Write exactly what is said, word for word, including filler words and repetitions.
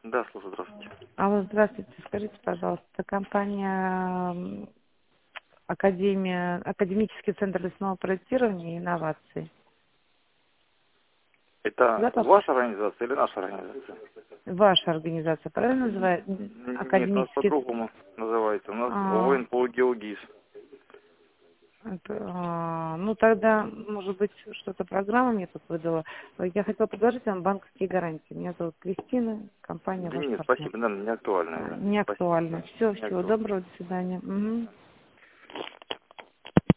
Да, слушаю, здравствуйте. Алло, здравствуйте. Скажите, пожалуйста, компания м, Академия, Академический центр лесного проектирования и инноваций. Это Куда поп- ваша организация или наша организация? Ваша организация, правильно называется? Н- Нет, у нас Академический. по-другому называется. У нас а, ОНПО Геогиз. это, а, ну тогда, может быть, что-то программа мне тут выдала. Я хотела предложить вам банковские гарантии. Меня зовут Кристина, компания Да ваш нет, партнер. спасибо, наверное, не актуально А, это. Не Спасибо. актуально. Все, Не всего актуально. доброго, до свидания. Мгм.